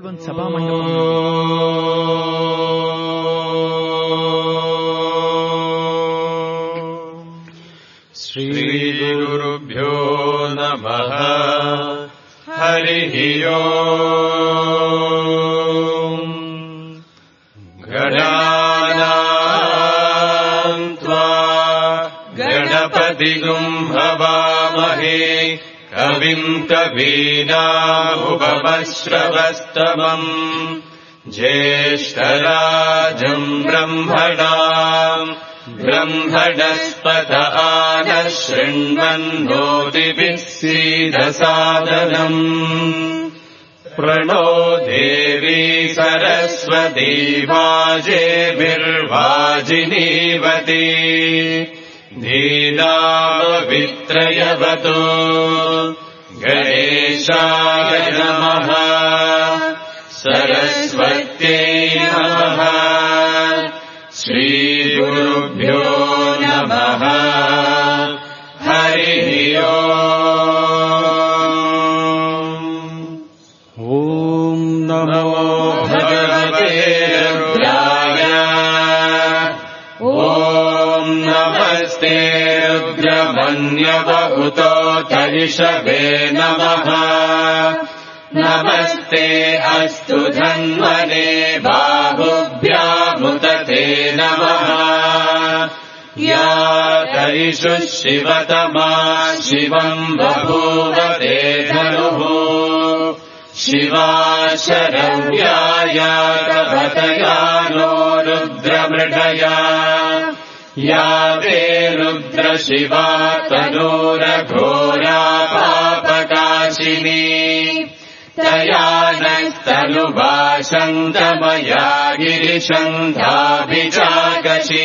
ಒಂದು ಸಭಾಮಂಡಪ. ಶ್ರೀಗುರುಭ್ಯೋ ನಮಃ. ಹರಿಃ ಓಂ. ಗಣಾನಾಂ ತ್ವಾ ಗಣಪತಿಗುಂ ಹವಾಮಹೇ ಕವಿಂ ಕವೀನಾಮುಪಮಶ್ರವಸ್ತಮಂ ಜ್ಯೇಷ್ಠರಾಜಂ ಬ್ರಹ್ಮಣಾಂ ಬ್ರಹ್ಮಣಸ್ಪತ ಆನಃ ಶೃಣ್ವನ್ನೋತಿಭಿಃ सीदसादनम्. प्रणो देवी सरस्वती वाजेभिर्वाजिनीवती धीनामवित्रयवतु. गणेशाय नमः. सरस्वत्यै नमः. श्रीगुरुभ्यो नमः. हरिः ओम्. नमो भगवते रुद्राय. ॐ नमस्ते रुद्रमन्यवहुतोऽथ ऋषभे नमः. नमस्ते अस्तु धन्वने बाहुभ्यामुदते नमः. या तरिषु शिवतमा शिवम् बभूव ते धनुः. शिवा शरव्याया कवतया नो रुद्रमृडया. या ते रुद्रशिवा तनूरघोरा पापकाशिनी. तया नस्तनुभाषन्तमया गिरिशन्धाभिजागशी.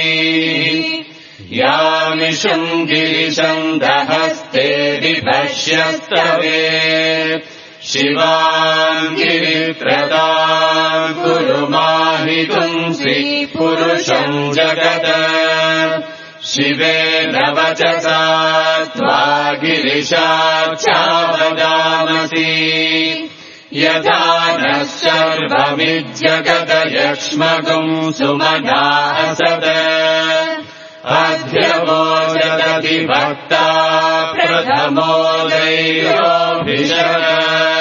यामिषुम् गिरिशन्धहस्ते विभक्ष्यस्तवे. शिवाम् गिरिप्रदाम् कुरु माहितुंसि पुरुषम् जगत्. शिवेन वचसा त्वा गिरिशाख्यावदामसि. यथा नः सर्वमिज्जगदयक्ष्मगुम् सुमना असद. अध्यवोचदति भक्ता प्रथमो दैवोऽभिषद.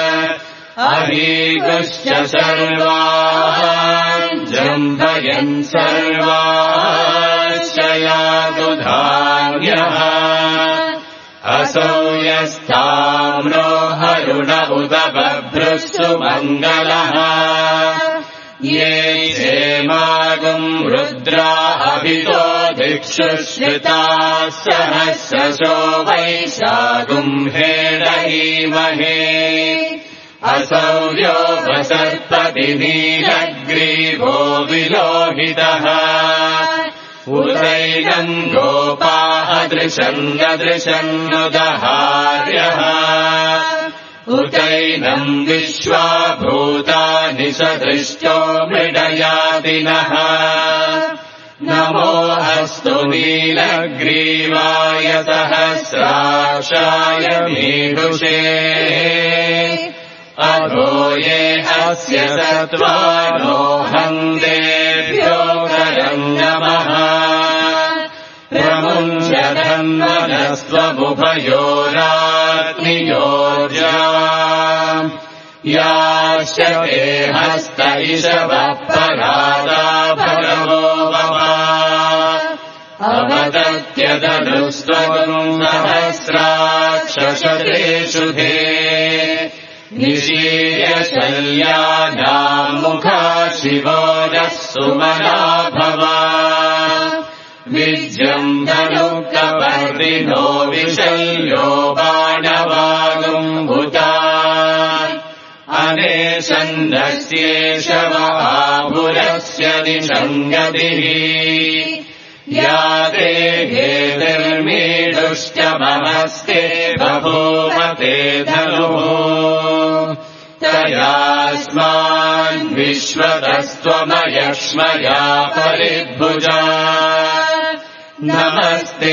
अरीगुश्च सर्वान् जम्भयन् सर्वाश्च यातु धान्यः. असौ यस्ताम्रो हरुण उद बभ्रुः सुमङ्गलः. ये क्षेमागुम् रुद्रा अभितो दिक्षु श्रिताः सहस्रशो वैशागुम् हेडयीमहे. असौ योपसर्पति नीलग्रीवो विलोहितः. उदैनम् गोपादृशन्नदृशन्नुदहार्यः. उदैनम् विश्वाभूतानि सदृष्टो मृडयादिनः. नमो अस्तु नीलग्रीवाय सहस्राक्षाय मीढुषे. अधो ये अस्य सत्त्वानो हन्देभ्यो करम् नमः. प्रमुञ्चधन्वनस्त्वमुभयोराग्नियोर्जा. याश्च ते हस्त इषवः परादा भगवो ववा. अवदत्यदनुस्त्वगुम् सहस्राक्षशतेषु धे. निशीर्य शल्यानाम् मुखा शिवो नः सुमना भवा. विजृम्भणुकपर्दिनो विशल्यो बाणवागुम्भुता. अनेशन्नस्येष महापुरस्य निषङ्गतिः. या देहे निर्मीढुश्चमहस्ते बभूव ते धनुः. तयास्मान् विश्वतस्त्वमयक्ष्मया परिभुजा. नमस्ते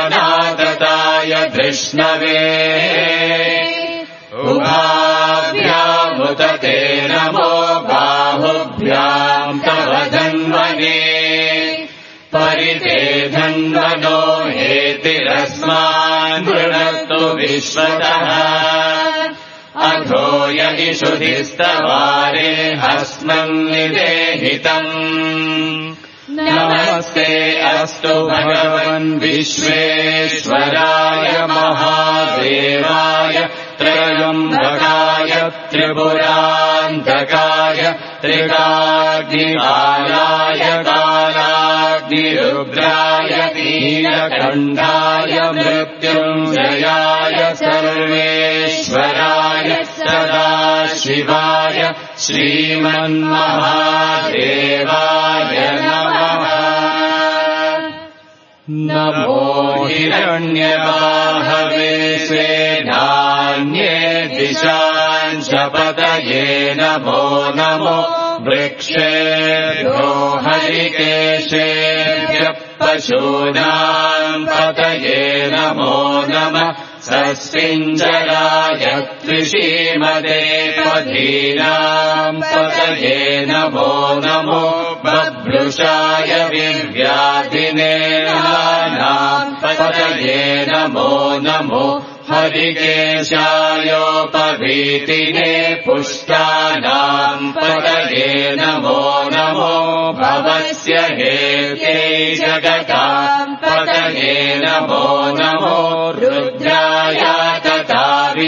हस्त्वायुधाय नादताय धृष्णवे. उभाभ्याम् विश्वतः अधो यदिषुधिस्तवारे हस्मन्निदेहितम् नमस्ते अस्तु भगवन् विश्वेश्वराय महादेवाय त्रयम्बकाय त्रिपुरान्तकाय त्रिकाग्निकालाय कालाग्निरुद्राय नीलकण्ठाय मृत्युञ्जयाय सर्वेश्वराय सदाशिवाय श्रीमन्महादेवाय नमः। नमो हिरण्यबाहवे सेनान्ये दिशांशपतये नमो नमो वृक्षेभ्यो हरिकेशेभ्यः पशूनाम् पतये नमो नमः सस्मिञ्जराय त्रिशीमदे पथीनाम् पतये नमो नमो बभ्रुषाय विव्याधिने नानाम् पतये नमो नमो हरिकेशायोपवीतिने पुष्टानाम् पतये नमो नमो भवस्य हेते जगताम् पतये नमो नमो रुद्राय तथा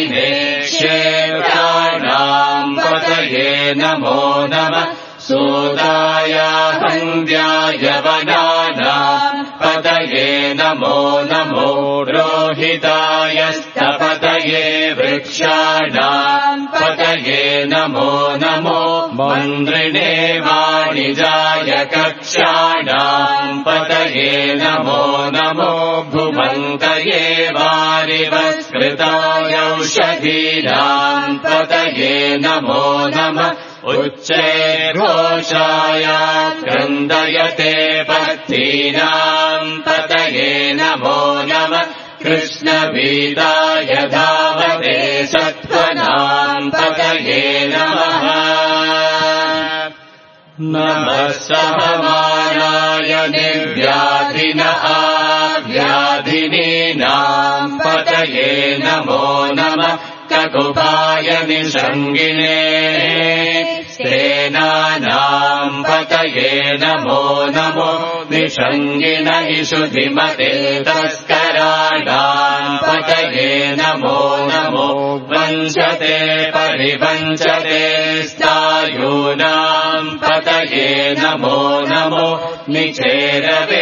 विनेश्येतानाम् पतये नमो नमः सूदाय हन्द्याय वनानाम् पतये नमो नमो रोहिताय स्तपतये वृक्षाणाम् पतये नमो नमो मन्द्रिणे वाणिजाय कक्षाणाम् पतये नमो नमो भुवन्तये वारिवस्कृताय औषधीनाम् पतये नमो नमः उच्चैर्घोषाय क्रन्दयते पथीनाम् पतये नमो नमः कृष्णवीताय धावते सत्त्वनाम् पतये नमः नमः सहमानाय निर्व्याधिनः व्याधिनीनाम् पतये नमो नमः ककुपाय निषङ्गिने सेनानाम् पतये नमो नमो निषङ्गिन इषुधिमते तस्कराणाम् पतये नमो नमो वञ्चते परिवञ्चते स्थायूनाम् पतये नमो नमो निचेरवे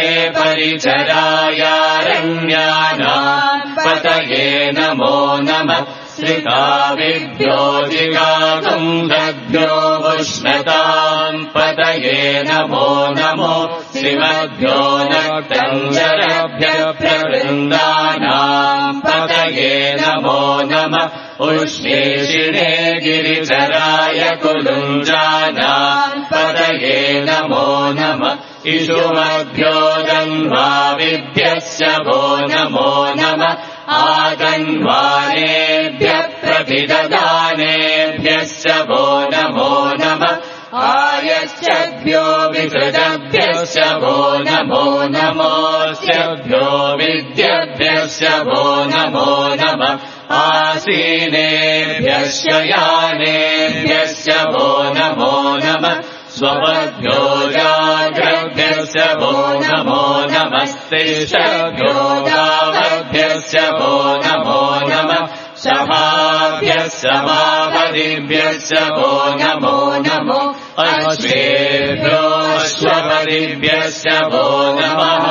परिचरायारण्यानाम् पतये नमो नमः श्रिकाविभ्यो जिगागुम्भ्यो उष्णताम् पतये नमो नमो श्रीमद्भ्यो नक्तञ्जरभ्यः प्रवृन्दानाम् पतये नमो नमः उष्णेशिणे गिरिचराय कुलुञ्जानाम् पतये नमो नमः इषुमभ्यो दन्वाविभ्यस्य वो नमो नमः आगन्वानेभ्यः प्रतिददानेभ्यश्च वो नमो नमः आयश्चभ्यो विकृतभ्यश्च वो नमो नमोऽस्यभ्यो विद्यभ्यश्च वो नमो नमः आसीनेभ्यश्च यानेभ्यश्च वो नमो नमः स्वपद्भ्यो जाग्रभ्यश्च वो नमो नमस्तिष्ठभ्यो गावभ्यश्च वो नमो नमः सभाभ्यश्च समापदिभ्यश्च वो नमो नमो अश्वेभ्यो अश्वपदिभ्यश्च वो नमः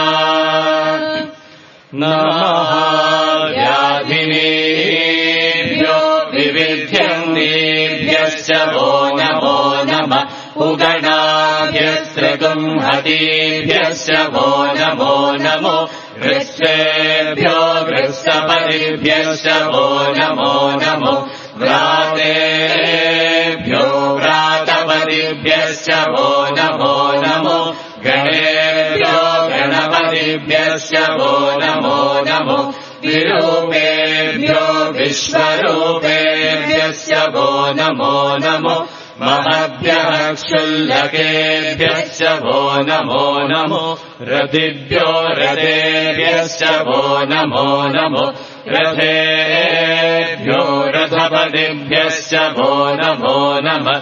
नमः व्याधिनेभ्यो विविध्यन्नेभ्यश्च वो नमो नमः उगणाभ्यस्त्रिगुंहतीभ्यश्च वो नमो नमो वृष्टेभ्यो वृष्टपदिभ्यश्च वो नमो नमो व्रातेभ्यो व्रातपदिभ्यश्च वो नमो नमो गणेभ्यो गणपतिभ्यश्च वो नमो नमो विरूपेभ्यो विश्वरूपेभ्यश्च वो नमो नमो महभ्यः क्षुल्लकेभ्यश्च वो नमो नमो रतिभ्यो रतेभ्यश्च वो नमो नमो रथेभ्यो रथपतिभ्यश्च वो नमो नमः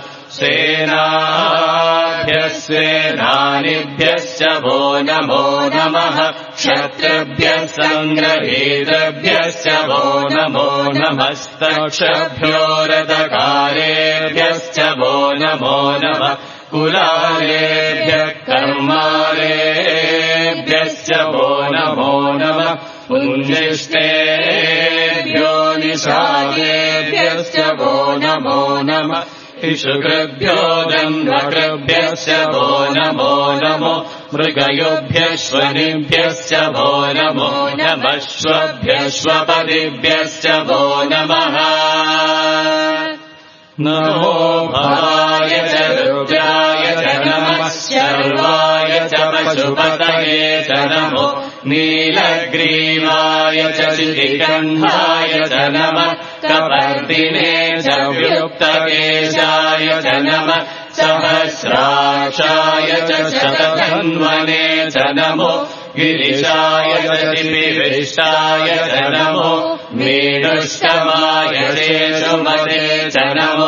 सेनाभ्यः सेनानिभ्यश्च वो नमो नमः क्षत्रिभ्यः सङ्ग्रहीतभ्यश्च वो नमो नमस्तक्षभ्यो रथकारेभ्यश्च वो नमो नमः कुलालेभ्यः कर्मालेभ्यश्च वो नमो नमः पुञ्जिष्टेभ्यो निषादेभ्यश्च वो नमो नमः इषुकृभ्यो दन्वकृभ्यश्च वो नमो नमो मृगयोभ्यश्वनिभ्यश्च वो नमो नमः श्वभ्यश्वपदिभ्यश्च वो नमः नमो भवाय च रुद्राय च नमः शर्वाय च पशुपतये च नमो नीलग्रीवाय च शितिकण्ठाय च नमः कपर्दिने च व्युक्तकेशाय च नमः सहस्राक्षाय च शतधन्वने च नमो गिरिशाय च दिविष्टाय च नमो मीडुष्टमाय शेषुमते च नमो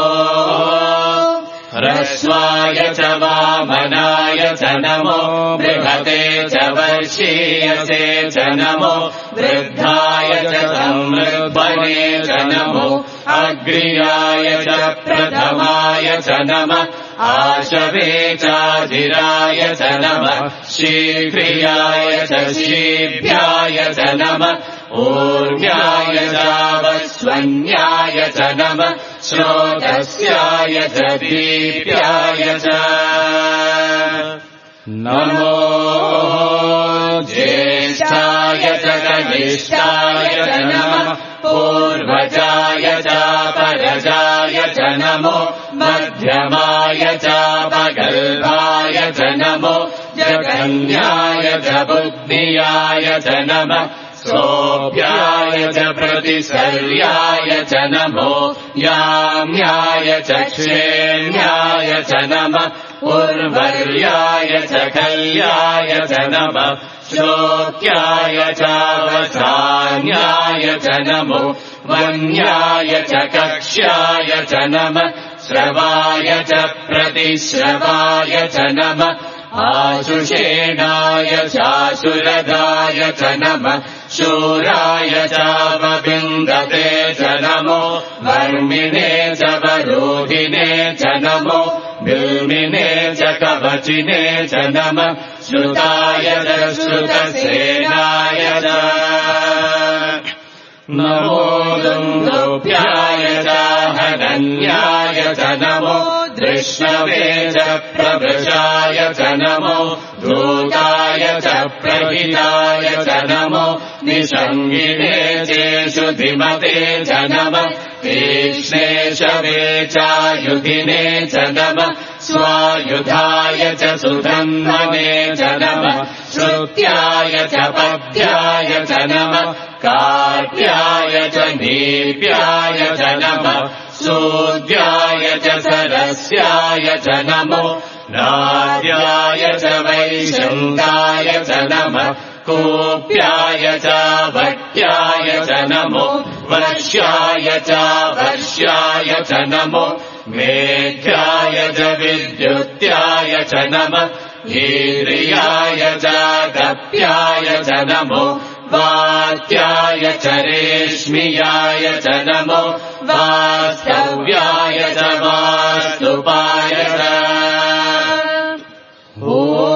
ह्रस्वाय च वामनाय च नमो बृहते च वर्षीयसे च नमो वृद्धाय च संवृद्धने च नमो अग्र्याय च प्रथमाय च नमः आशवे चाधिराय च नमः शीघ्रियाय च शीभ्याय च नमः ऊर्व्याय चावस्वन्याय च नमः श्रोतस्याय च दीप्याय च नमो ज्येष्ठाय च कनिष्ठाय च नमः पूर्वजाय चापरजाय च नमो मध्यमाय चापगल्भाय च नमो जगन्याय च बुद्धियाय च नमः सोऽभ्याय च प्रतिसर्याय च नमो याम्याय च क्षेम्याय च नमः उर्वर्याय च कल्याय च नमः श्लोक्याय चावसान्याय च नमो वन्याय च कक्ष्याय च नमः श्रवाय च प्रतिश्रवाय च नमः आशुषेणाय चाशुरदाय च नमः शूराय चावविन्दते च नमो वर्मिणे च वरोधिने च नमो बिल्मिने च कवचिने च नमः श्रुताय च श्रुतसेनाय च नमो दुन्दुभ्याय च हनन्याय च नमो दृष्णवे च प्रवृषाय च नमो धूताय च प्रहिताय च नमो निषङ्गिने चेषु धिमते च नमः तीक्ष्णे शवे चायुधिने च नमः स्वायुधाय च सुधन्वने च नमः श्रुत्याय च पद्याय च नमः कार्त्याय च नीप्याय च नमः सूद्याय च सरस्याय च नमो नाद्याय च वैशन्ताय च नमः कूप्याय च भट्याय च नमो वर्ष्याय च वर्ष्याय च नमो मेघ्याय च विद्युत्याय च नमः ईन्द्रियाय च गप्याय च नमो वात्याय च रेश्मियाय च नमो वास्तव्याय च वास्तुपाय च ॐ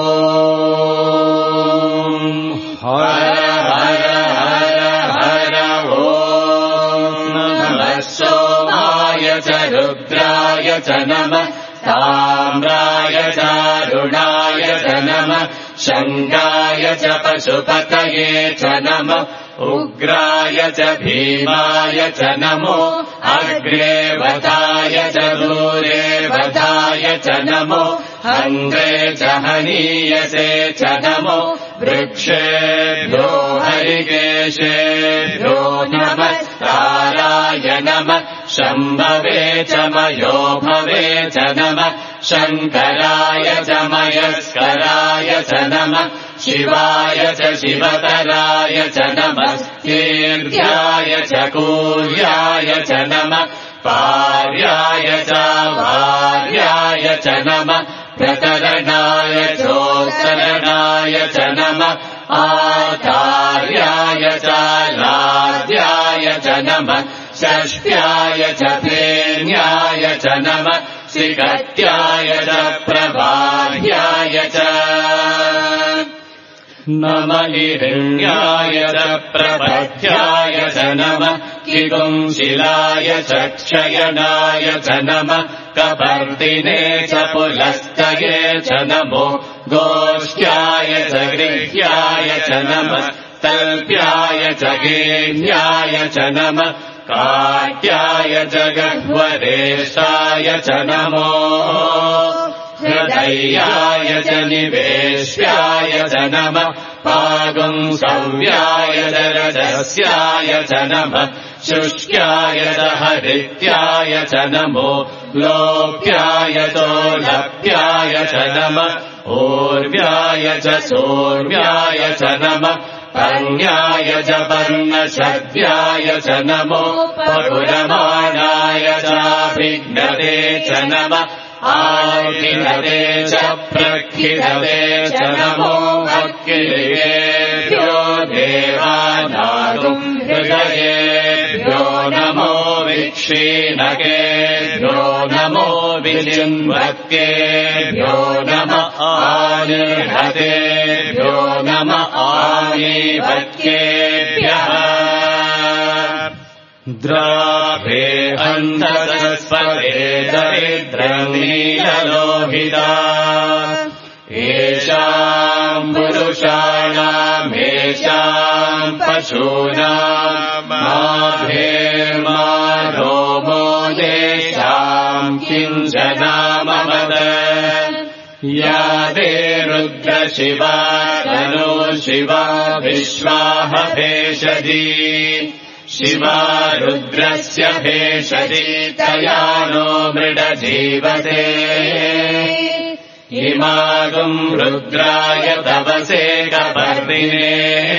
हर हर हर हर ॐ नमः सोमाय च रुद्राय च नमः ताम्राय चारुणाय च नमः शङ्गाय च पशुपतये च नमः उग्राय च भीमाय च नमो अग्रे वधाय च दूरे वधाय च नमो हङ्ग्रे च हनीयसे च नमो वृक्षेभ्यो हरिकेशेभ्यो नमस्काराय नमः शम्भवे च मयोभवे च नमः शङ्कराय च मयस्कराय च नमः शिवाय च शिवतराय च नमः कीर्त्याय च कूर्याय च नमः पार्याय च वार्याय च नमः प्रतरणाय चोत्तरणाय च नमः आचार्याय च लाद्याय च नमः षष्ट्याय च फेन्याय च नमः श्रीकट्याय च प्रभार्याय च नमः हिरण्याय च प्रपथ्याय च नमः किगुंशिलाय च क्षयणाय च नमः कपर्दिने च पुलस्तये च नमो गोष्ठ्याय च गृह्याय च नमः तल्प्याय च गेन्याय च नमः काट्याय च गह्वरेशाय च नमो हृदयाय च निवेश्याय च नमः पागुंसव्याय च रजस्याय च नमः शुष्क्याय च हरित्याय च नमो लोप्याय चोलप्याय च नमः ऊर्व्याय च सोर्व्याय च नमः पर्ण्याय च पर्णशव्याय च नमो पगुरमाणाय चाभिघ्नते च नमः आर्हिणते च प्रखिलते च नमो अक्किलेभ्यो देवानागुम् हृदयेभ्यो नमो विक्षीणकेभ्यो नमो विजिन्वक्केभ्यो नमः आनिर्हतेभ्यो नमः आनीवक्केभ्यः द्राभे अन्धसस्पते दरिद्रनीललोहिता येषाम् पुरुषाणाम् येषाम् पशूनाम् माभेर्मानो मोदेषाम् किञ्चनामवद या ते रुद्रशिवा तनो शिवा विश्वाह भेषजी शिवा रुद्रस्य भेषजी तया नो मृडजीवते इमागुम् रुद्राय तपसे कपर्दिने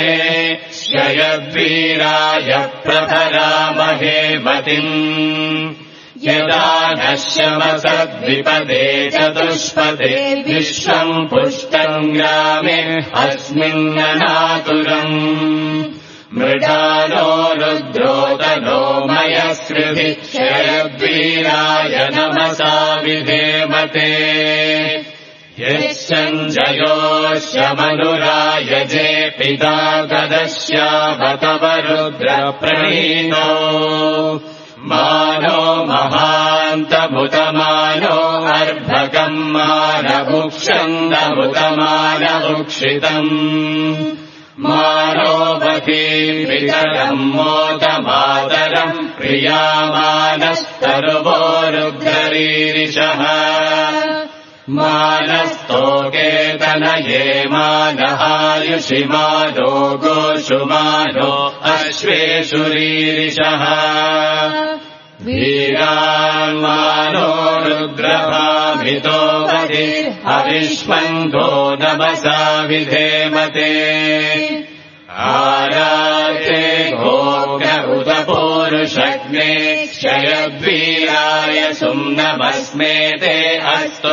शयद्वीराय प्रभरामहे मतिम् यदा नश्यमसद्विपदे चतुष्पदे विश्वम् पुष्टम् ग्रामे अस्मिन्ननातुरम् मृडानो रुद्रोदनो मयस्कृति शयद्वीराय नमसा विधेमते यश्चञ्जयोश्यमनुरायजे पिता गदस्यावतव रुद्रप्रणीतो मानो महान्तमुतमानो अर्भकम् मानभुक्षन्दमुतमानभुक्षितम् मानो वतीम् पितरम् मोदमातरम् प्रियामानस्तरुवो रुद्ररीरिषः मानस्तोकेतनये मानहायुषि मानो गोषु मानो अश्वेषु रीरिषः वीरान्मानो रुद्रभामितो वदि हविष्मन्धो नमसा विधेमते आराते घोग्र उत पूरुषग्ने क्षयद्वीराय सुम्नमस्मे ते अस्तु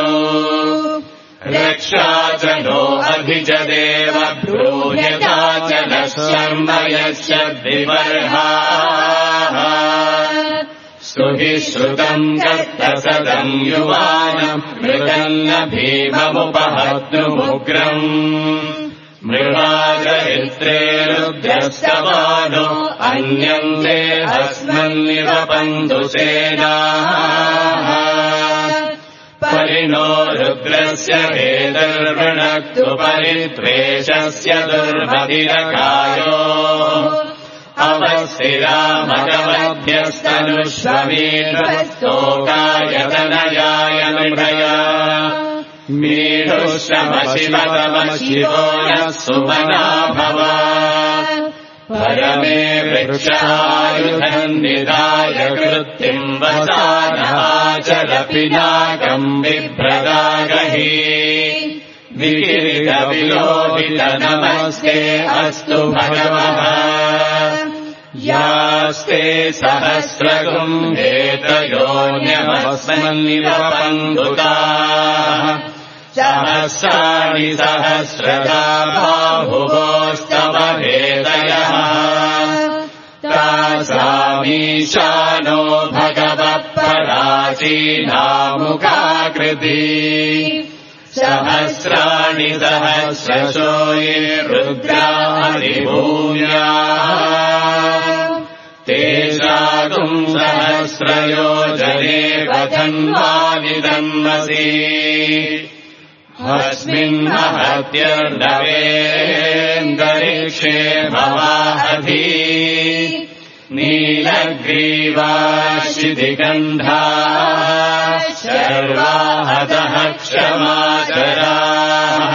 रक्षा च नो अभिजदेव ब्रूयता च नः शर्म यस्य विवर्हाः सुभिश्रुतम् कर्तसदम् युवानम् मृदन्न भीममुपहत्नुमुग्रम् मृगागरित्रे रुद्रस्तवानो अन्यन्ते अस्मन्निव पन्तुसेनाः परिणो रुद्रस्य वेदर्वृणक्तु परित्वेषस्य दुर्मदिरकायो अवस्थिरामगमभ्यस्तनुष्ववीर्वस्तोकायतनयाय मृगया मीढुश्रमशिवतमशिवो नः सुमना भव परमे वृक्षायुधम् निधाय कृत्तिम् वसानहाचलपिनाकम् बिभ्रदागहि विकिरीटविलोहितनमस्ते अस्तु भगवः यास्ते सहस्रगुम्भेतयोन्यमस्मन्निवपङ्गुताः सहस्राणि सहस्रदा बाहुवोस्तव भेदयः तासामीशानो भगवत्पराचीनामुखाकृति सहस्राणि सहस्रशो ये रुद्रादिभूयाः तेषागुम् सहस्रयोजने वधन्वानिदन्मसि अस्मिन्महत्यर्णवेन्दरिक्षे भवाहधि नीलग्रीवाशिधिगन्धाः शर्वाहतः क्षमाचराः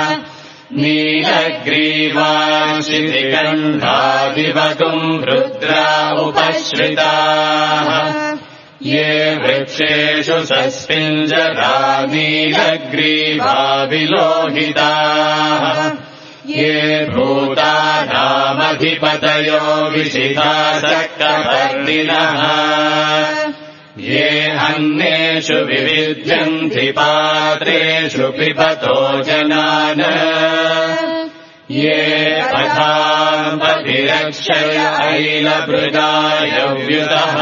नीलग्रीवाशिधिगन्धादिवगुम् रुद्रा उपश्रिताः ये वृक्षेषु सस्पिञ्जरा नीलग्रीवा विलोहिताः ये भूतानामधिपतयो विशिखासक्तवर्तिनः ये अन्येषु विविध्यन्ति पात्रेषु पिबतो जनान् ये पथाम्पतिरक्षय ऐलभृगायव्युतः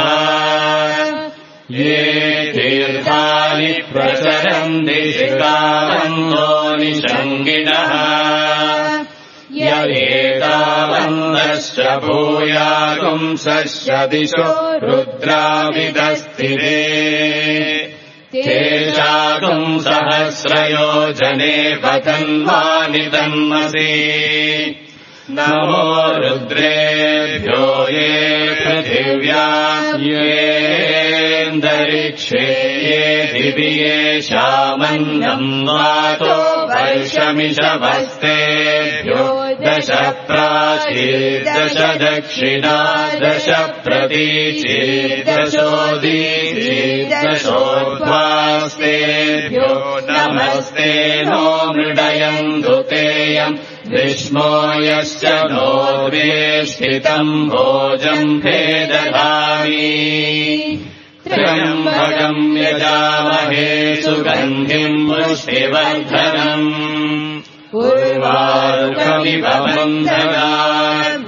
ये तीर्थानि प्रचरन्ति शिखावन्तो निषङ्गिणः यदेतावन्तश्च भूयागुंसश्च दिशो रुद्राविदस्थिते तेषागुम् सहस्रयोजने वधन्वानिदन्मसि नमो रुद्रेभ्यो ये पृथिव्या येऽन्तरिक्षे ये दिवि येषामन्नम् वातो वर्षमिषवस्तेभ्यो दश प्राचीर्दश दक्षिणा दश प्रतीचीर्दशोदीचीर्दशोर्ध्वास्तेभ्यो नमस्ते नो मृडयन्तु तेयम् विष्णो यश्च नो द्वेष्टितम् भोजम् भेदधामि त्र्यम्बकम् यजामहे सुगन्धिम् पुष्टिवर्धनम् उर्वारुकमिव बन्धनात्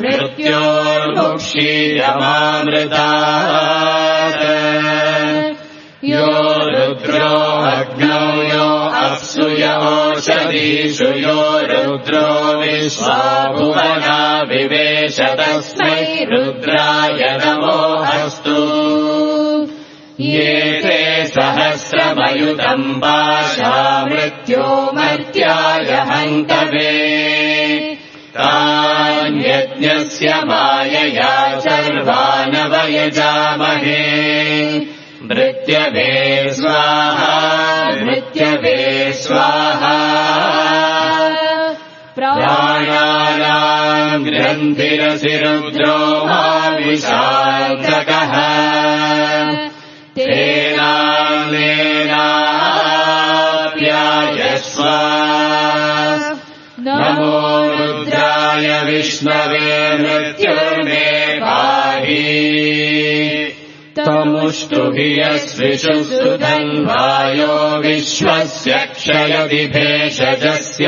मृत्योर्मुक्षीयमामृतात् यो रुद्रो अग्नौ यो अप्सु योषधीषु यो रुद्रो विश्वा भुवना विवेश तस्मै रुद्राय नमो अस्तु ये ते सहस्रमयुतम् पाशा मृत्यो मर्त्याय हन्तवे तान्यज्ञस्य मायया सर्वानवयजामहे मृत्यवे स्वाहा मृत्यवे स्वाहा प्राणानाम् ग्रन्थिरसि रुद्रो माविशान्तकः तेनाप्यायस्व नमो रुद्राय विष्णवे मृत्युर्मे पाहि तमुष्टुभियस्विषु सुधन्वायो विश्वस्य क्षयति भेषजस्य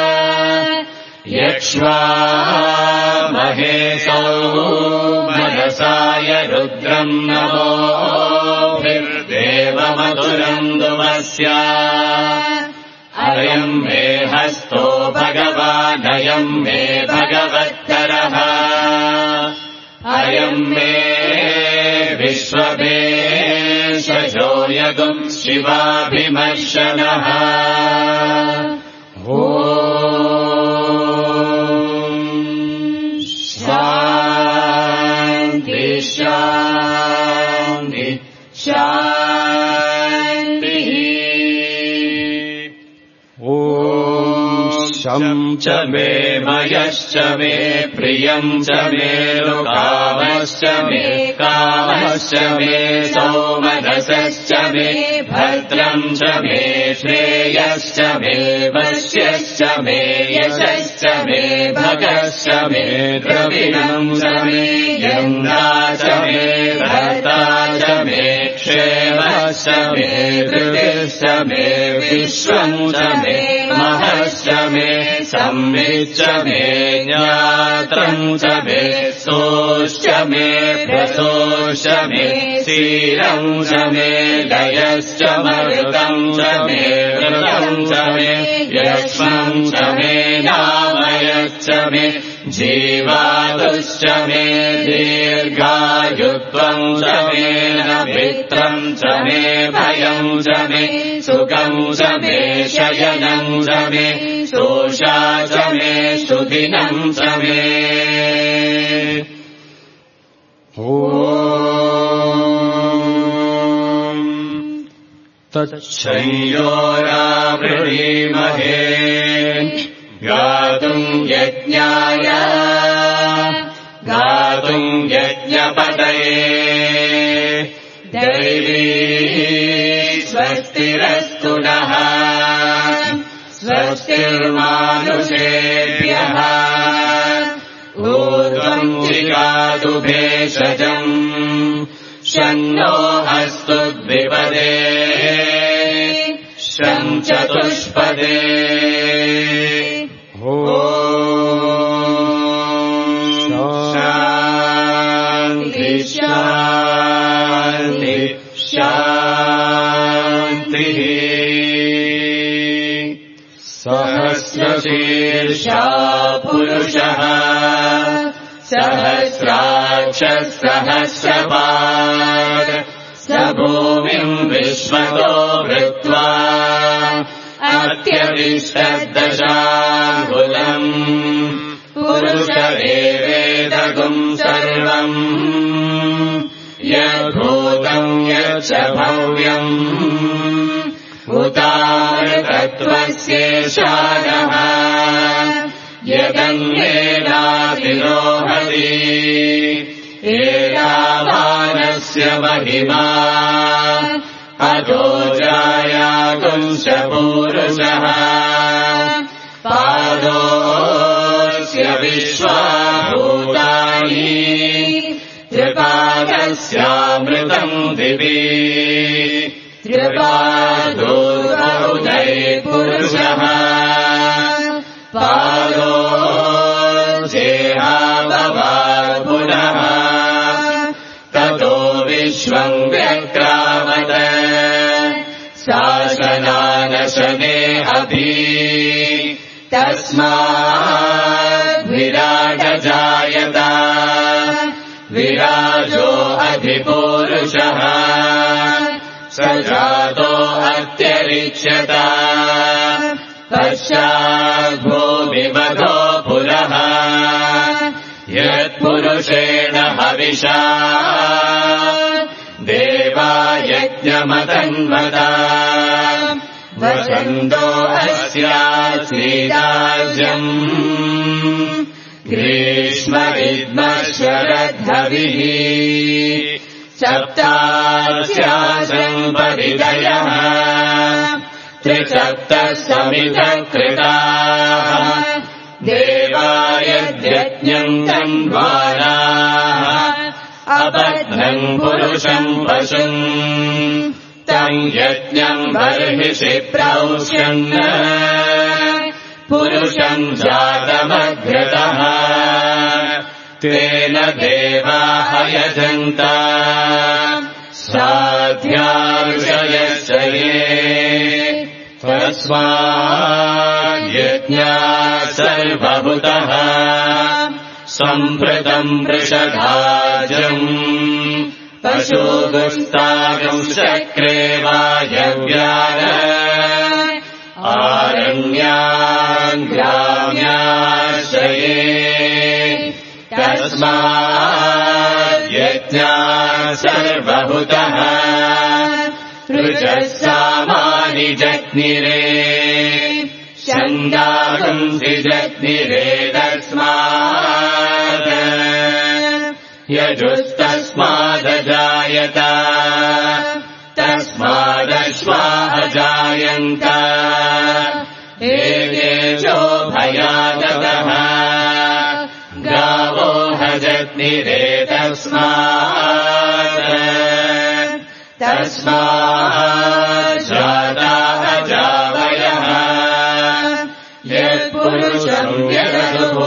यक्ष्वा महेशौ मनसाय रुद्रम् नमोभिर्देवमधुरन्दुमस्य अयम् मे हस्तो भगवानयम् मे भगवत्तरः अयम् मे विश्वभेषजो यगुम् शिवाभिमर्शनः शान्ति शान्ति शान्तिः शम् च मे मयश्च मे प्रियम् च मे लोकामश्च मे कामश्च मे सौमनसश्च मे भद्रम् च मे श्रेयश्च मे वश्यश्च मे यशश्च मे भगश्च मे द्रविणम् च मे यन्दा च मे भर्ता च मे क्षेमश्च मे धृतिश्च मे विश्वम् च मे महश्च मे संविच्च मे ज्ञात्रम् च मे सोश्च मे प्रसोश्च मे क्षीरम् च मे लयश्च मरुतम् च मे वृतम् च मे यक्ष्मम् च मे नामयश्च मे जीवातुश्च मे दीर्घायुत्वम् च मे नभित्रम् च मे भयम् च मे सुखम् च मे शयनम् च मे शोषा च मे सुदिनम् च मे तच्छयोरावृणीमहे गातुम् यज्ञाय गातुम् यज्ञपतये दैवी स्वस्तिरस्तु नः स्वस्तिर्मानुषेभ्यः ऊर्ध्वम् जिगातु भेषजम् शन्नो अस्तु द्विपदे शम् चतुष्पदे शान्ति शान्ति शान्तिः सहस्रशीर्षा पुरुषः सहस्राक्षः सहस्रपात् स भूमिम् विश्वतो वृत्वा अत्यविष्टदशाङ्गुलम् पुरुष एवेदगुम् सर्वम् यद्भूतम् यच्च भव्यम् उतामृतत्वस्येषानः यदन्येनातिरोहति एतावानस्य महिमा अधो जायागुंश पूरुषः पादोऽस्य विश्वाभूतानि त्रिपादस्यामृतम् दिवि त्रिपादोर्बहुधै पुरुषः पादो जेहाभवात् पुनः ततो विश्वम् व्यक्रामत शासनानशने अपि तस्मात् विराजजायत विराजो अधिपूरुषः स जातो अत्यरिच्यत पश्चाद्भूमिमधो पुरः यत्पुरुषेण हविषा देवा यज्ञमतन्वता वसन्तो अस्यास्मिदाज्यम् ग्रीष्म इद्मः शरद्धविः सप्तास्यासम् परिदयः त्रिसप्तः समितः कृताः देवायज्ञम् तन्वानाः अबध्नम् पुरुषम् पशुम् तम् यज्ञम् बर्हिषि प्रौष्यन् पुरुषम् जातमघ्रतः तेन देवाः यजन्त साध्यार्षयश्च ये तस्माद्यज्ञा सर्वभूतः सम्प्रतम् वृषधाजम् पशुगुस्तागम् चक्रे वायव्यान् आरण्यान् ग्राम्याश्रये तस्माद्यज्ञा सर्वभूतः ऋचः सामानि जग्निरे छन्दागुंसि जग्निरे तस्मात् यजुस्तस्मादजायत तस्मादश्वा अजायन्त एकेशो भयादतः गावो तस्मात् जाता अजावयः यत्पुरुषम् यदसुः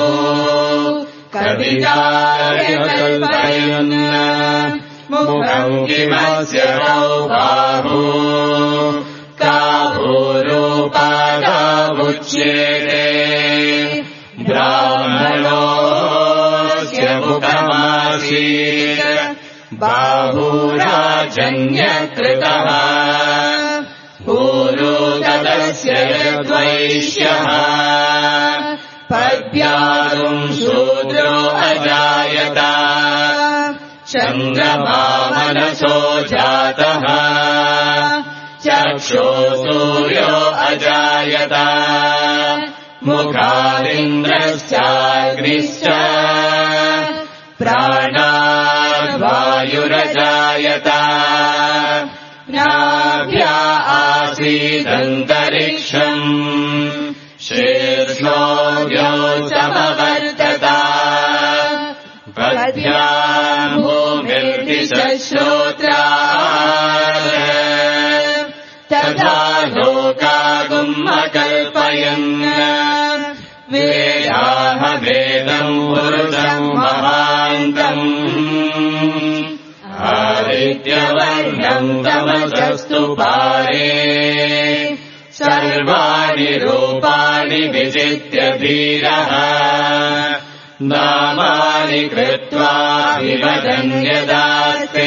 कवितार्यकल्पयन् मुखम् किमस्य बाहु काभूरूपादावुच्येते ब्राह्मणोऽस्य मुखमासीत् बाहूराजन्यकृतः पूरोदस्य यद्वैश्यः पद्यातुम् शूद्रो अजायत चन्द्रमा मनसो जातः चक्षो सूर्यो अजायत मुखादिन्द्रश्चाग्निश्च प्राणाद्वायुरजायत नाभ्या आसीदन्तरिक्षम् शीर्ष्णोऽव्यो समवर्तत पद्भ्याम् भूमिर्दिशश्रोत्रात् तथा लोकागुम् अकल्पयन् वेदाहवेदम् पुरुषम् महान्तम् आदित्यवर्णम् तमसस्तु पारे सर्वाणि रूपाणि विजित्य धीरः नामानि कृत्वा विवदन्यदास्ते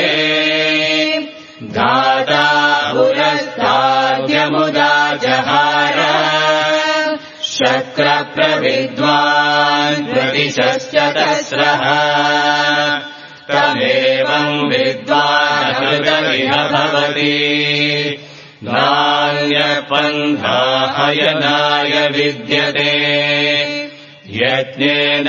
गाता पुरस्ताद्यमुदा जहार शक्रप्रविद्वान् प्रतिशश्चतस्रः तमेवम् विद्वान् हृदयः भवति नान्यपन्थायनाय विद्यते यज्ञेन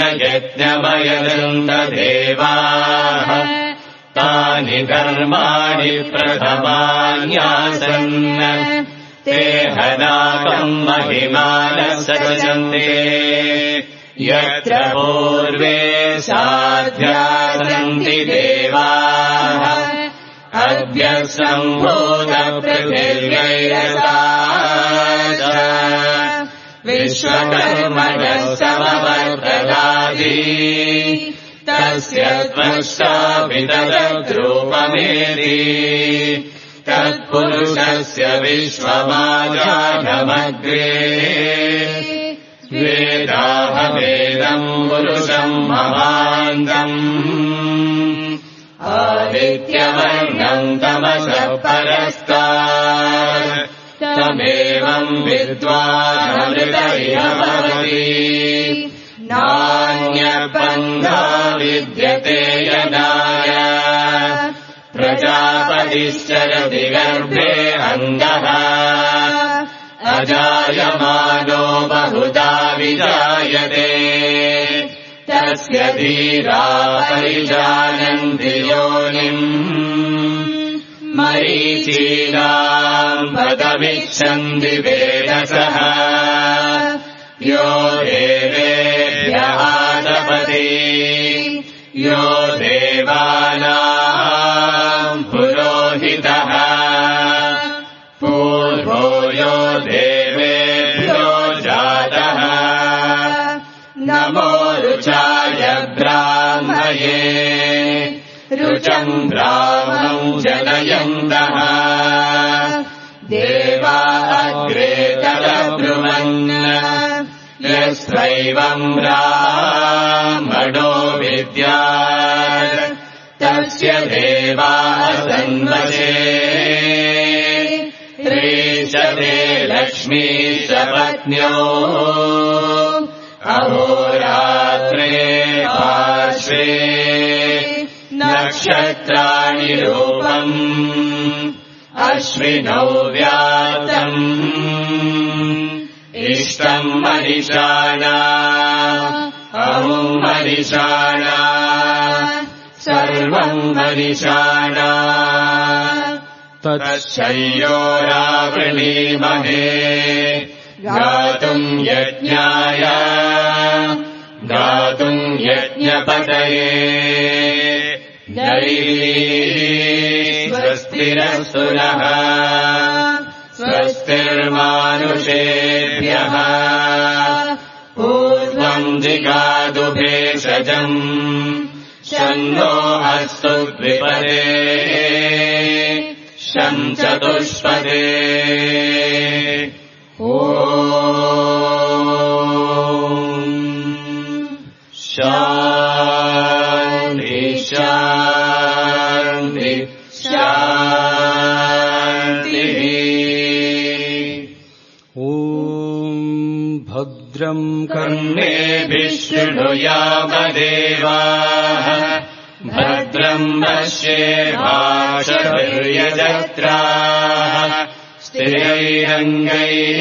यज्ञमयनन्ददेवाः तानि कर्माणि प्रथमान्यासन् ते हनाकम् महिमानः सजन्ते यत्र पूर्वे साध्या सन्ति देवाः अद्य सम्भूतपृथिव्यैरसा विश्वकर्मणः समवर्तदादि तस्य त्वष्टाभितरद्रूपमेति तत्पुरुषस्य विश्वमाजानमग्रे वेदाहवेदम् पुरुषम् महान्तम् आदित्यवर्णम् तमसः परस्तात् तमेवम् विद्वानमृतयः भवति नान्यपन्था विद्यते यदाय प्रजापतिश्चरति गर्भे अङ्गः अजायमानो बहुधा विजायते तस्य धीरा परिजानन्ति योनिम् मरीचीनाम् पदमिच्छन्ति वेदसः यो देवेभ्यः तपति यो देवानाम् पुरोहितः पूर्वो यो देवेभ्यो जातः नमो रुचाय ब्राह्मये रुचम् ब्राह्मणम् जनयन्तः देवा अग्रे तदब्रुवन् यस्त्रैवम् ब्राह्मणो विद्यात् तस्य देवाः सन्वशे त्रीशते लक्ष्मीश पत्न्यो अहोरात्रे पार्श्वे नक्षत्राणि रूपम् अश्विनौ व्यातम् इष्टम् मनिषाणा अमुम् मनिषाणा सर्वम् मनिषाणा तच्छयोरावृणीमहे गातुम् यज्ञाय गातुम् यज्ञपतये दैवीः स्वस्तिरस्तु नः स्वस्तिर्मानुषेभ्यः पूर्वम् जिगातु भेषजम् शन्नो अस्तु द्विपदे शम् चतुष्पदे शान्ति शान्ति शान्तिः। ॐ भद्रम् कर्णेभिः शृणुयामदेवाः भद्रम् पश्येमाक्षभिर्यजत्राः स्थिरैरङ्गैः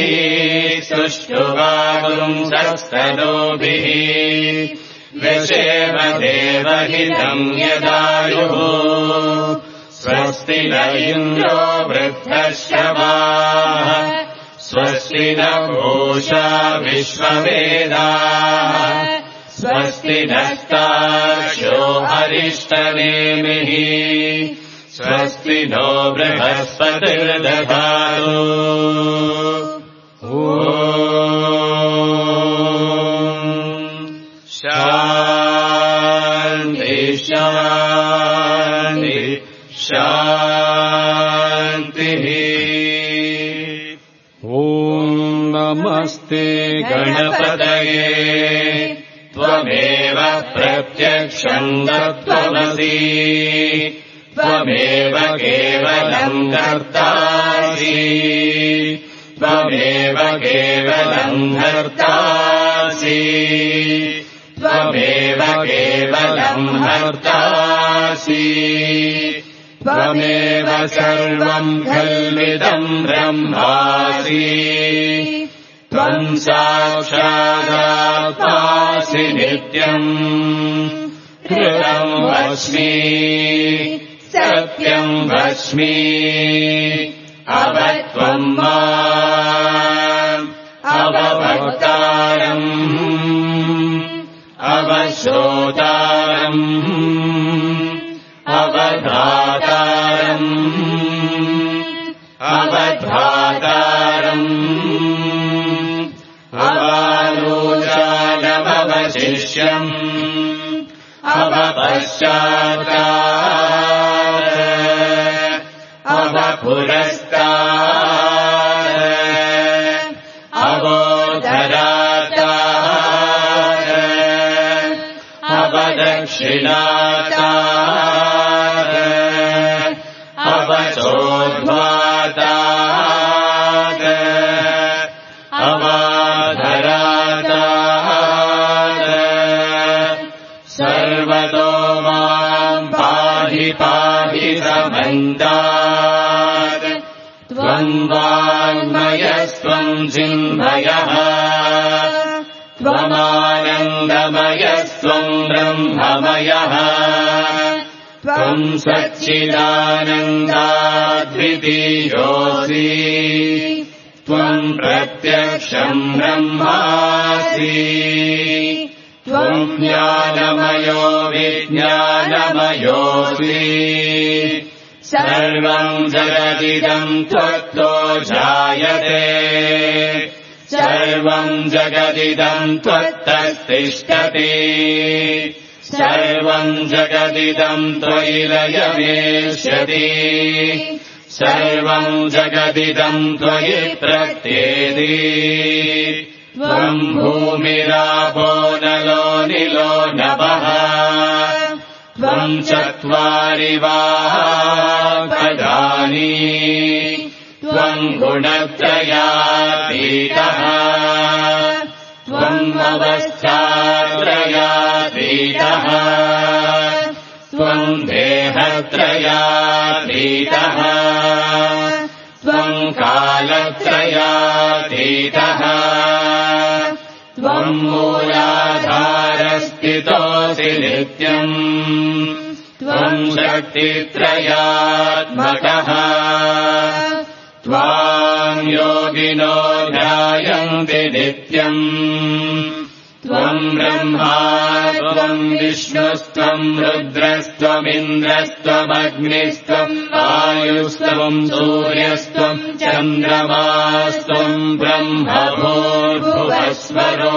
सुष्ठुवागुंसस्तनोभिः व्यशेम देवहितम् यदायुः स्वस्ति न इन्द्रो वृद्धश्रवाः स्वस्ति न पूषा विश्ववेदाः स्वस्ति नस्तार्क्ष्यो अरिष्टनेमिः स्वस्ति नो बृहस्पतिर्दधातु शान्ति शान्ति शान्तिः। ॐ नमस्ते गणपतये त्वमेव प्रत्यक्षम् तत्त्वमसि त्वमेव केवलम् कर्तासि त्वमेव केवलम् हर्तासि त्वमेव केवलम् हर्तासि त्वमेव सर्वम् खल्विदम् ब्रह्मासि त्वम् साक्षादात्मासि नित्यम् कृतम् वच्मि सत्यम् वच्मि अवत्वम् माम् अवभक्तारम् अवश्रोतारम् अवधातारम् अवधातारम् अवालोचानमवशिष्यम् अवपश्चात्तात् अवपुरस्तात् अवोधरातात् अवदक्षिणातात् अवचोद्ध्वातात् अवाधरातात् सर्वतो माम् पाहि पाहि समन्तात् त्वम् वाङ्मयस्त्वम् चिन्मयः त्वमानन्दमयस्त्वम् ब्रह्ममयः त्वम् सच्चिदानन्दाद्वितीयोऽसि त्वम् प्रत्यक्षम् ब्रह्मासि त्वम् ज्ञानमयो विज्ञानमयोऽसि सर्वम् जगदिदम् त्वत्तो जायते सर्वम् जगदिदम् त्वत्तस्तिष्ठति सर्वम् जगदिदम् त्वयि लयमेष्यति सर्वम् जगदिदम् त्वयि प्रत्येति त्वम् भूमिरापो नलो निलो नभः त्वम् चत्वारि वाक्पदानि त्वम् गुणत्रयातीतः त्वम् अवस्थात्रयातीतः त्वम् देहत्रयातीतः त्वम् कालत्रयातीतः त्वम् मूलाधारस्थितोऽसि नित्यम् त्वम् शक्तित्रयात्मकः त्वाम् योगिनो ध्यायन्ति नित्यम् त्वम् ब्रह्मा त्वम् विष्णुस्त्वम् रुद्रस्त्वमिन्द्रस्त्वमग्निस्त्वम् वायुस्त्वम् सूर्यस्त्वम् चन्द्रमास्त्वम् ब्रह्मभूर्भुवस्वरो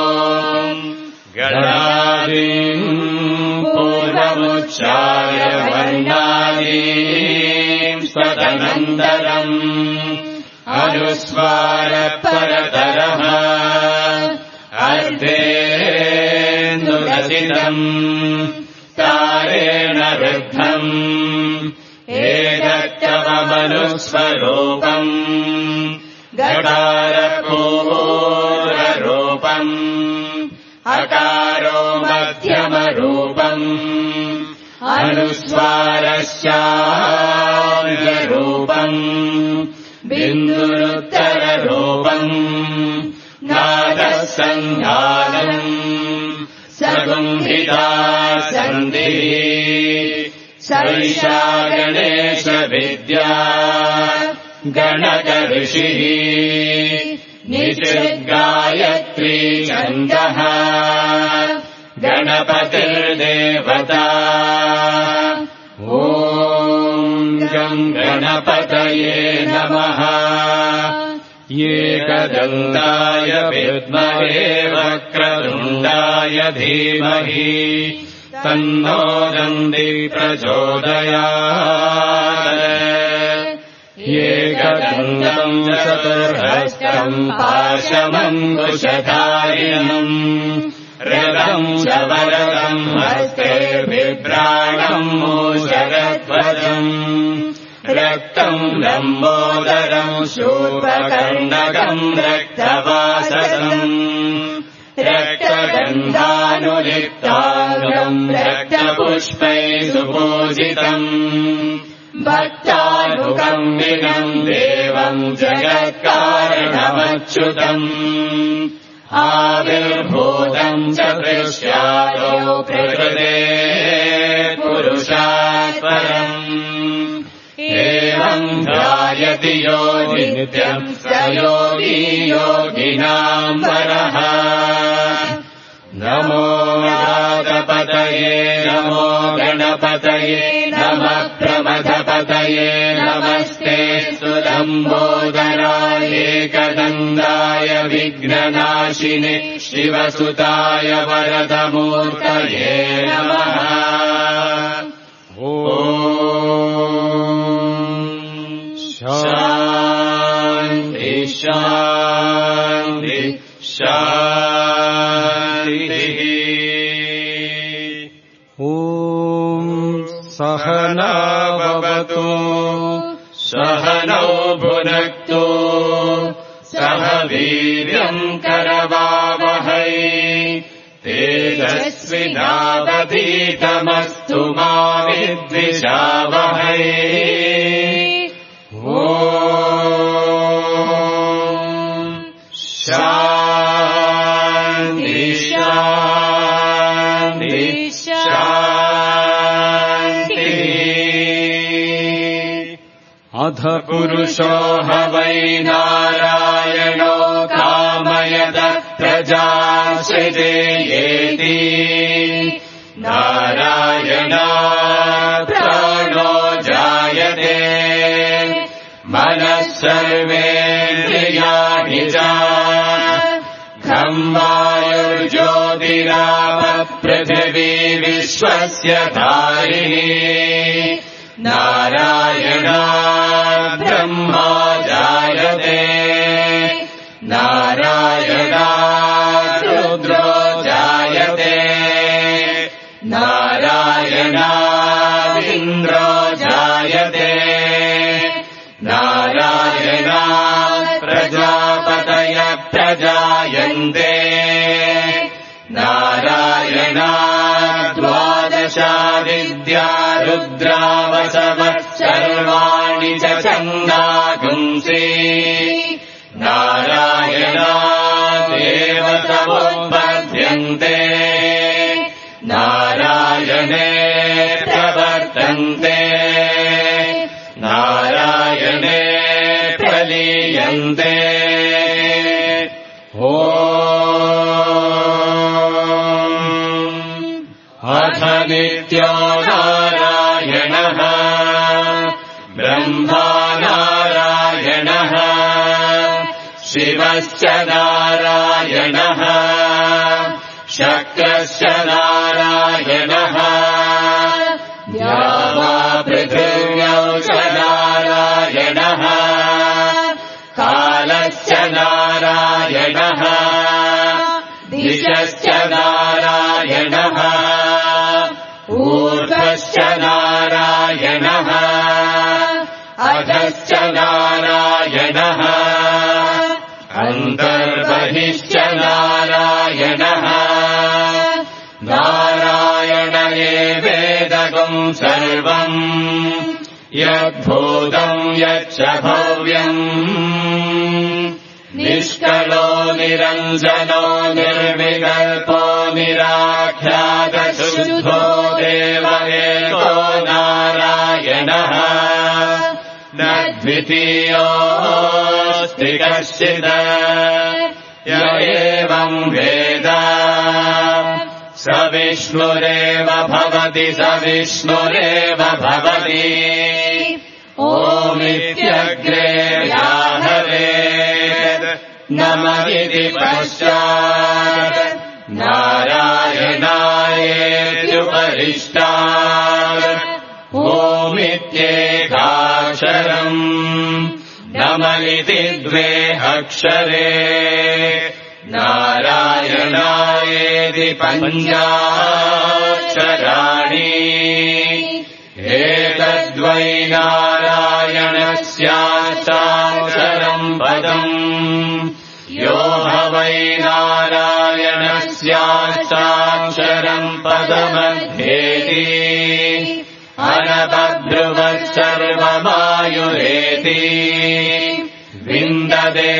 गणादीन् पूर्वमुच्चार्य वर्णादीन् स्वतनन्तरम् अनुस्वारपरतरः अर्धेन्दुरसितम् तारेण रुद्धम् एतत्तवमनुस्वरूपम् गकारपूररूपम् अकारो मध्यमरूपम् अनुस्वारस्यारूपम् बिन्दुरुत्तररूपम् नादः सन्धानम् सगुम्भिता सन्धिः सैषा गणेशविद्या गणकऋषिः निषिद्गायत्री छन्दः गणपतिर्देवता ॐ गम् गणपतये नमः एकदन्ताय विद्महे वक्रतुण्डाय धीमहि तन्नो दन्ति प्रचोदयात् एकदन्तम् चतुर्हस्तम् पाशमङ्कुशधारिणम् रथम् शवरथम् हस्ते बिभ्राणम् मूषरध्वजम् रक्तम् लम्बोदरम् शूर्पकर्णकम् रक्तवाससम् रक्तगन्धानुलिप्ताङ्गम् रक्तपुष्पैः सुपूजितम् भक्तानुकम्बिनम् देवम् जगत्कारणमच्युतम् आविर्भूतम् च दृश्यादो प्रकृते पुरुषात् परम् एवम् ध्यायति योगी नित्यम् स योगी योगिनाम् वरः नमो नागपतये नमो गणपतये नमः प्रमथपतये नमस्ते सुलम्बोदराय एकदन्ताय विघ्ननाशिने शिवसुताय वरदमूर्तये नमः शान्ति शान्ति शान्तिः ॐ सहना भवतु सहनौ भुनक्तु सह वीर्यम् करवावहै तेजस्विनावधीतमस्तु मा विद्विषावहै ॐ शान्ति शान्ति शान्तिः अथ पुरुषो ह वै नारायणो कामयतः प्रजां सृजेयेति नारायणात् प्राणो जायते मनः सर्वेन्द्रियाणि च खम् वायुर्ज्योतिरापः पृथिवी विश्वस्य धारिणी नारायणात् ब्रह्मा जायते नारायणात् रुद्रो जायते नारायणात् इन्द्रो जायते नारायणात् प्रजापतयः प्रजायन्ते नारायणात् द्वादशादित्या रुद्रावसवः सर्वाणि च छन्दागुंसि नारायणादेव समुत्पद्यन्ते नारायणे प्रवर्तन्ते वर्तन्ते नारायणे प्रलीयन्ते अथ नित्यो नारायणः ब्रह्मा नारायणः शिवश्च नारायणः शक्रश्च नारायणः द्यावा पृथिव्यौ च नारायणः कालश्च नारायणः दिशश्च नारायणः ऊर्ध्वश्च नारायणः अधश्च नारायणः अन्तर्बहिश्च नारायणः नारायण एवेदगं सर्वम् यद्भूतम् यच्च भव्यम् निष्कलो निरञ्जनो निर्विकल्पो निराख्यातशुद्धो देव एको नारायणः न द्वितीयोऽस्ति कश्चित् य एवम् वेद स विष्णुरेव भवति स विष्णुरेव भवति ओमित्यग्रे व्याहरेत् नम इति पश्चात् नारायणायेत्युपरिष्टात् ओमित्येकाक्षरम् नम इति द्वे अक्षरे नारायणायेति पञ्चाक्षराणि एतद्वै नारायणस्याक्षरम् पदम् यो वै नारायणस्याक्षरम् पदमध्येति अनबभ्रुवः सर्वमायुरेति विन्ददे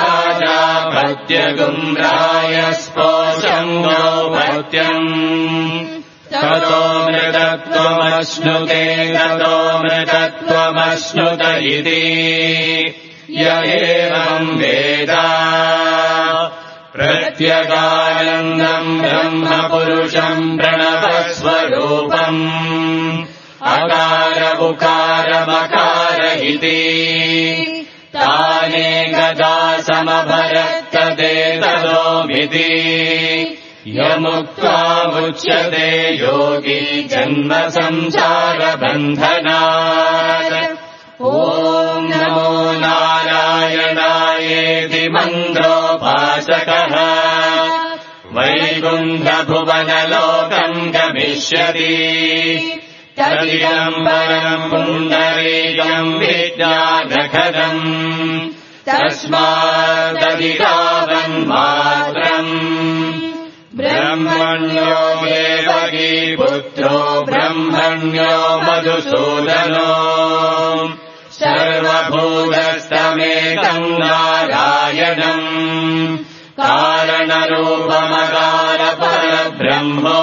प्राजापत्यगुम्रायस्पोषम् गौपत्यम् ततो मृतत्वमश्नुते ततो मृतत्वमश्नुत इति य एवम् वेद प्रत्यगानन्दम् ब्रह्मपुरुषम् प्रणवस्वरूपम् अकार उकारमकार इति तानेकदा समभरत्तदेतदोमिति यमुक्त्वामुच्यते योगी जन्म संसारबन्धनात् ॐ नमो नारायणायेति मन्द्रोपासकः वैकुण्ठभुवनलोकम् गमिष्यति तदिदम् परम् पुण्डरीकम् विज्ञानघनम् तस्मादधिकावन्मात्रम् ब्रह्मण्यो देवकी पुत्रो ब्रह्मण्यो मधुसूदनो सर्वभूतस्थमेकम् नारायणम् कारणरूपमकारपरब्रह्मो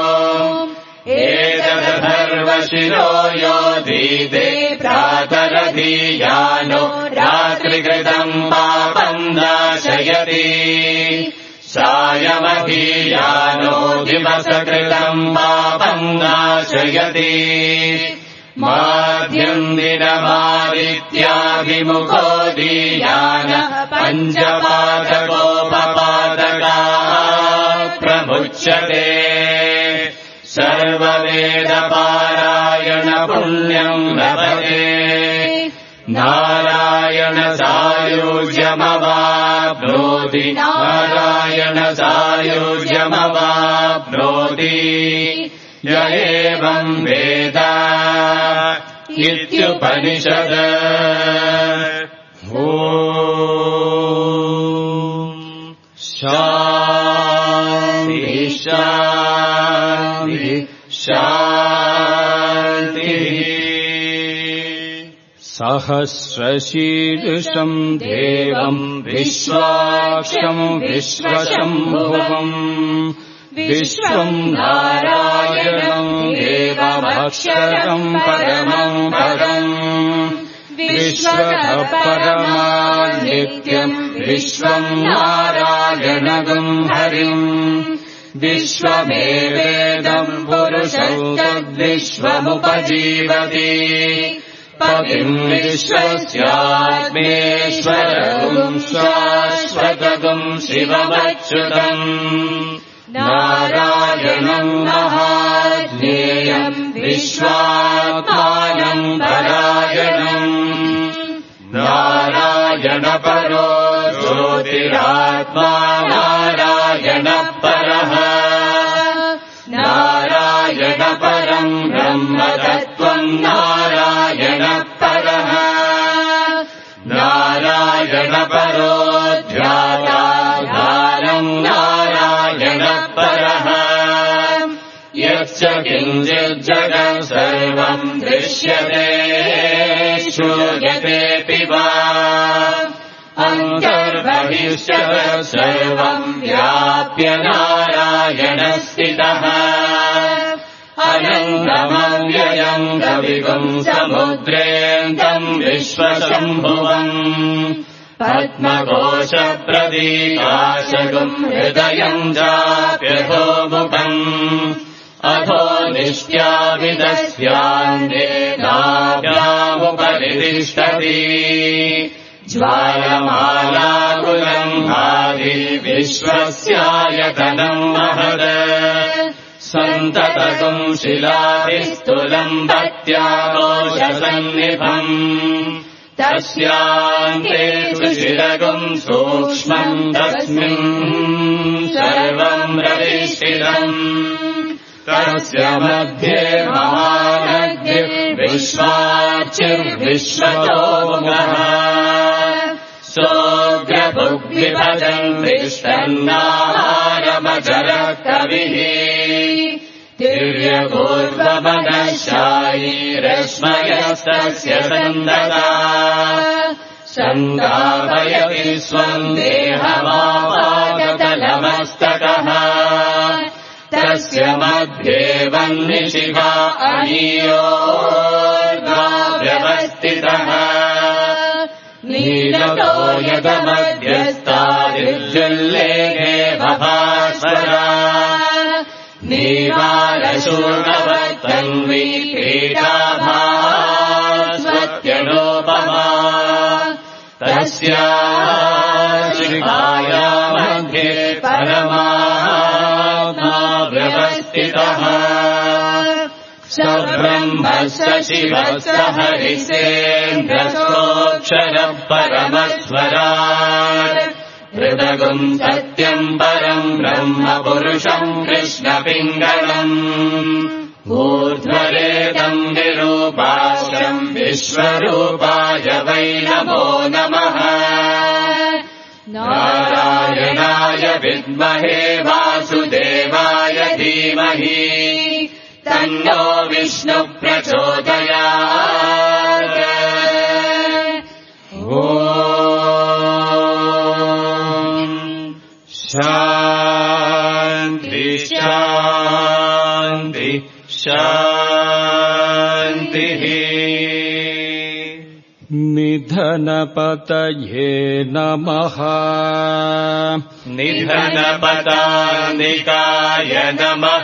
एतदथर्वशिरो यो दीते प्रातरधीयानो रात्रिकृतम् पापम् नाशयति सायमधीयानो दिवसकृतम् पापम् नाशयति माध्यन्दिनमादित्याभिमुखो दीयान पञ्चपादकोपपादकात् प्रमुच्यते सर्ववेदपारायण पुण्यम् लभते नारायण सायुज्यमवाप्नोति नारायण सायुज्यमवाप्नोति य एवम् वेद इत्युपनिषद ॐ शान्ति शान्ति शान्तिः सहस्रशीर्षम् देवम् विश्वाक्षम् विश्वशम्भुवम् विश्वम् नारायणम् देवमक्षरम् परमम् पदम् विश्वतः परमान् नित्यम् विश्वम् नारायणगम् हरिम् विश्वमेवेदम् पुरुषम् तद्विश्वमुपजीवति पतिम् विश्वस्यात्मेश्वरगुम् शाश्वतगुम् शिवमच्युतम् नारायणम् महाज्ञेयम् विश्वात्मानम् परायणम् नारायणपरो ज्योतिरात्मा नारायणपरः नारायणपरम् ब्रह्मतत्त्वम् नारायणपरः नारायणपरो ध्याताधारम् नारायणपरः यच्च किञ्चिज्जगत् सर्वम् दृश्यते श्रूयतेऽपि वा अन्तर्बहिश्च सर्वम् व्याप्य नारायणस्थितः अनन्तमव्ययम् कविगुम् समुद्रेऽन्तम् विश्वशम्भुवम् पद्मकोशप्रदीकाशगुम् हृदयम् चाप्यधोमुखम् अधो निष्ट्याविदस्यान्ते नाभ्यामुपरि तिष्ठति ज्वालमालाकुलम् भाति विश्वस्यायतनम् महद सन्ततगुम् शिलाभिस्तुलम् भक्त्याकोशसन्निभम् तस्यान्ते सुशिरगुम् सूक्ष्मम् तस्मिन् सर्वम् रविष्ठितम् तस्य मध्ये महानद्भिर्विश्वाचिर्विश्वतोमुखः सोऽग्रभुग्विभजन् तिष्ठन्नाहारमचरः कविः तिर्यपूर्वमनशायीरश्मयस्तस्य सन्ददा सन्दापयति स्वम् देहमापादतलमस्तकः तस्य मध्ये वह्निशिखा अनीयोर्ध्वा व्यवस्थितः नीलतो यदमध्यस्तादिर्जुल्लेखे भभास्वरा नीवारशूर्णवत्तन्वी पीठाभास्वत्यनोपमा तस्या शिखाया मध्ये परमात्मा व्यवस्थितः स ब्रह्मः स शिवः स हरिसेन्द्रस्तोऽक्षरः परमस्वराट् हृदगुम् सत्यम् परम् ब्रह्म पुरुषम् कृष्णपिङ्गलम् ऊर्ध्वरेदम् विरूपाक्षम् विश्वरूपाय वै नमो नमः नारायणाय विद्महे वासुदेवाय धीमहि तन्नो विष्णुः प्रचोदयात् शान्ति शान्ति शान्तिः निधनपतये नमः निधनपतान्निकाय नमः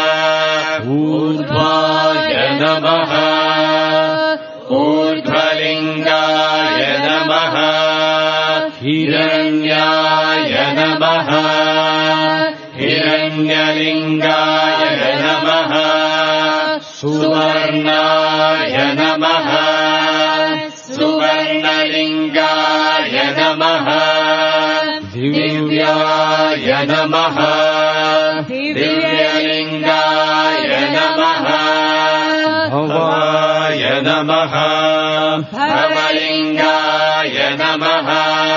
ऊर्ध्वाय नमः ऊर्ध्वलिङ्गाय नमः हिरण्याय नमः हिरण्यलिङ्गाय नमः सुवर्णाय नमः सुवर्णलिङ्गाय नमः दिव्याय नमः दिव्यलिङ्गाय नमः भवाय नमः भवलिङ्गाय नमः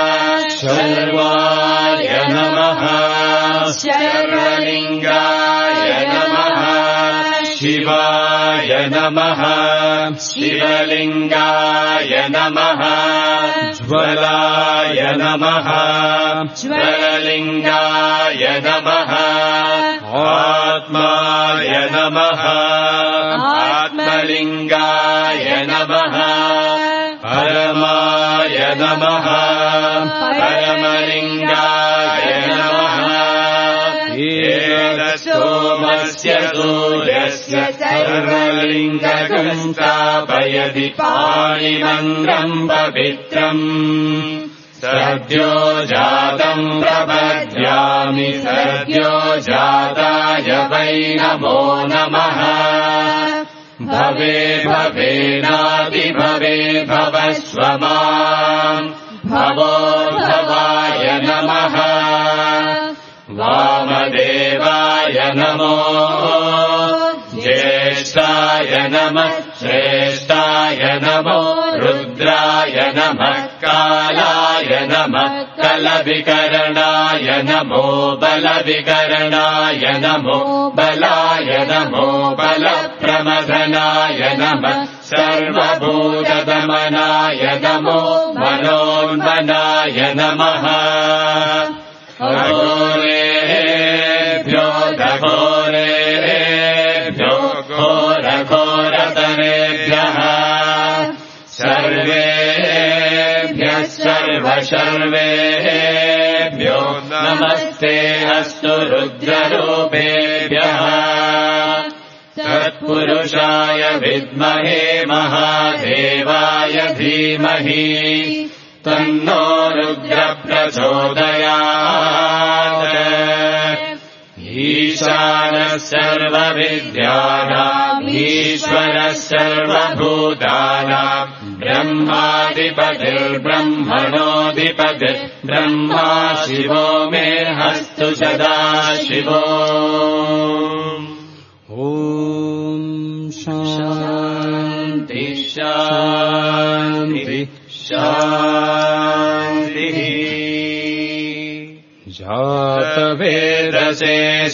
शर्वाय नमः शर्वलिङ्गाय नमः शिवाय नमः शिवलिङ्गाय नमः ज्वलाय नमः ज्वललिङ्गाय नमः आत्माय नमः आत्मलिङ्गाय नमः परमाय नमः परमलिङ्गाय नमः सोमस्य सूर्यस्य सर्वलिङ्गम् स्थापयति पाणिमन्द्रम् पवित्रम् सद्यो जातम् प्रपद्यामि सद्यो जाताय वै नमो नमः भवे भवेनादिभवे भवस्व माम् भवोद्भवाय नमः वामदेवाय नमो ज्येष्ठाय नमः श्रेष्ठाय नमो रुद्राय नमः कालाय नमः कलविकरणाय नमो बलविकरणाय नमो बलाय नमो बलप्रमथनाय नमः सर्वभूतदमनाय नमो मनोन्मनाय नमः अघोरेभ्यो दघोरेभ्यो घोरघोरतरेभ्यः सर्वेभ्यः सर्वशर्वेभ्यो नमस्ते अस्तु रुद्ररूपेभ्यः तत्पुरुषाय विद्महे महादेवाय धीमहि तन्नो रुद्रः प्रचोदयात् ईशानः सर्वविद्यानाम् ईश्वरः सर्वभूतानाम् ब्रह्माधिपतिर्ब्रह्मणोऽधिपतिर्ब्रह्मा शिवो मे हस्तु सदा शिवो ॐ शान्ति शान्ति शान्तिः जातवेदसे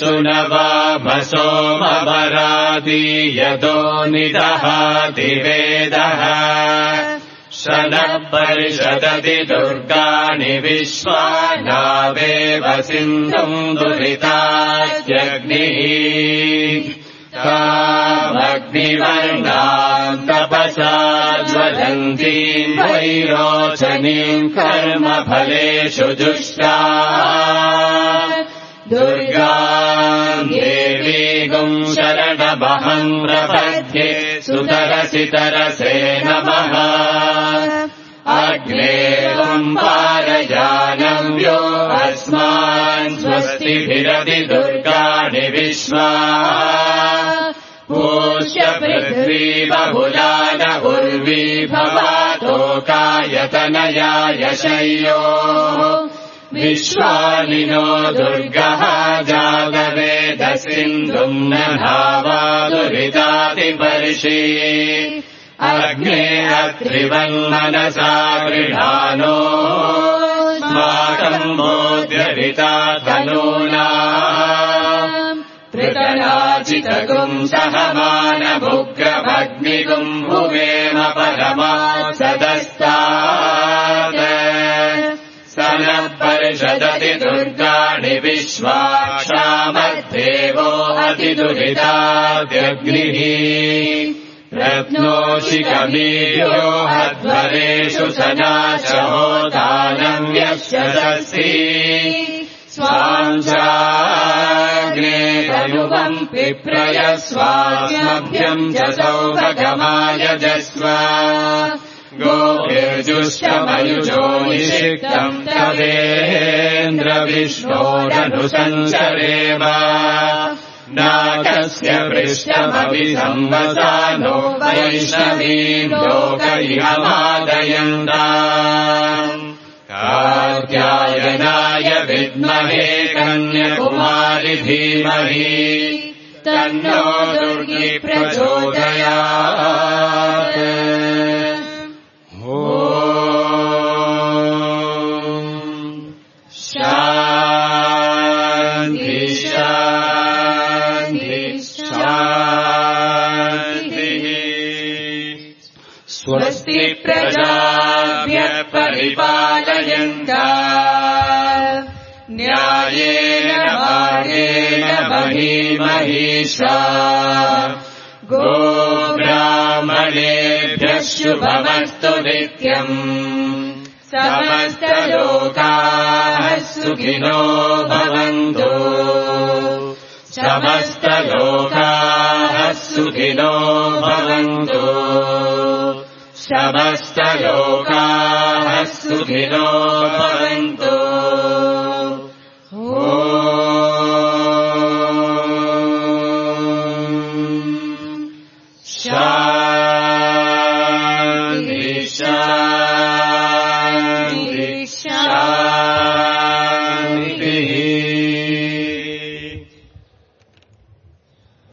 सुनवामसोमवरादीयतो निदहाति वेदः शनः परिषदति दुर्गाणि विश्वानावेव सिन्धुम् दुरितात्यग्निः तामग्निवर्णाम् तपसा ज्वलन्तीम् वैरोचनीम् कर्मफलेषु जुष्टा दुर्गाम् देवीगुम् शरणमहम् प्रपद्ये सुतरसितरसे नमः अग्ने पारयानम् यो अस्मान् स्वस्तिभिरति दुर्गाणि विश्वा पूष्य पृथ्वी बहुलान उर्वी भवातोकायतनयाय शय्यो विश्वानिनो दुर्गः जातवेदसिन्धुम् न धावादुरितातिपर्षि अग्ने अत्रिवन्मनसा गृहाणो स्माकम् बोध्यरिता तनूना पृतनाचितकुम् सहमानमुग्रमग्निकुम् भुवेम परमात् सदस्तात् स नः परिषदति दुर्गाणि विश्वाक्षामद्देवो अतिदुरिताद्यग्निः रत्नोषिकमीयो हध्वरेषु सनाशहोदानम् यशसि स्वाञ्चाग्ने तनुवम् पिप्रय स्वास्मभ्यम् च सौभगमायजस्व गोभिर्जुष्टमयुजो निषिक्तम् तदेन्द्रविष्णोरनुसंसरेम नाकस्य पृष्ठमभिसंवसानो वैष्णवीम् लोकैहमादयन्ताम् कात्यायनाय विद्महे कन्याकुमारि धीमहि तन्नो दुर्गी प्रचोदयात् ॐ शान्ति शान्ति शान्तिः स्वस्ति प्रजाभ्यः परिपालयन्तः न्यायेन मार्गेण महीमहीषा गोब्राह्मणेभ्यः शुभमस्तु नित्यम् समस्तलोकाः सुखिनो भवन्तु समस्तलोकाः सुखिनो भवन्तु समस्तलोकाः सुखिनो भवन्तु